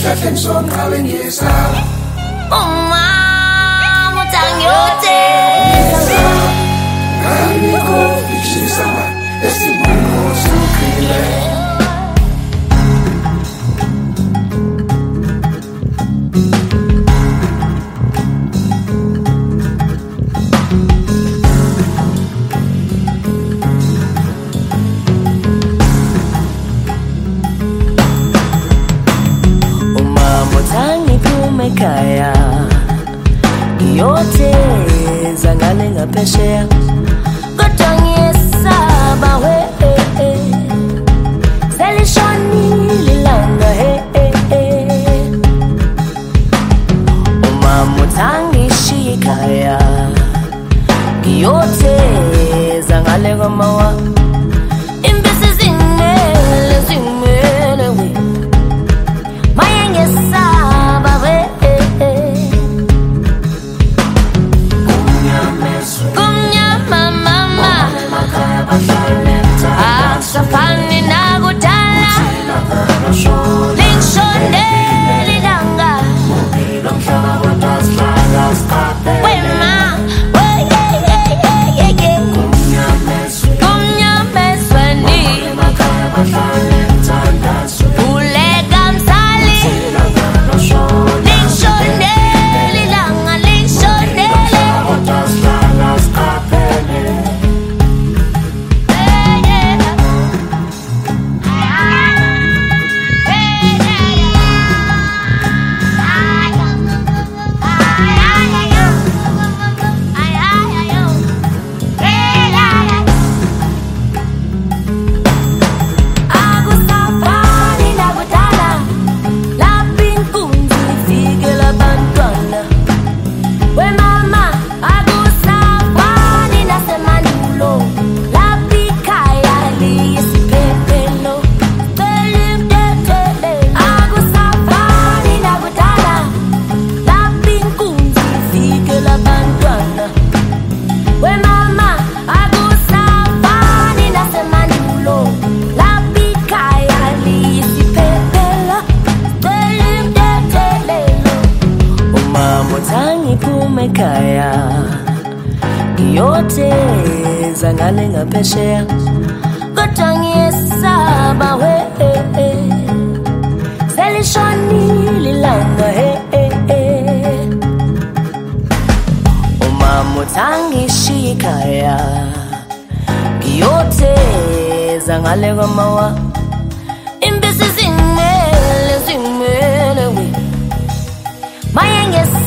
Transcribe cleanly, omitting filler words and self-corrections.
Esihlahleni somqalengisa Umama utangiyote Ngaliko fishisa Esibuko sukhile Kaya yote zangane ngapesheya kodwa ngiyesaba we selishoni lilanga umama uthangishiya ekhaya yote zangale ngamawa impisi zingele we maye ngesaba we Asafani nakudala Lingshonde lilanga Wema Kumnyamezweni Ulega msali Lingshonde lilanga Lingshonde Kaya yote zangale ngapesheya kodwa ngiyesaba we selishoni lilanga umama uthangishiya ekhaya yote zangale ngamawa impisi zingele we maye ngesaba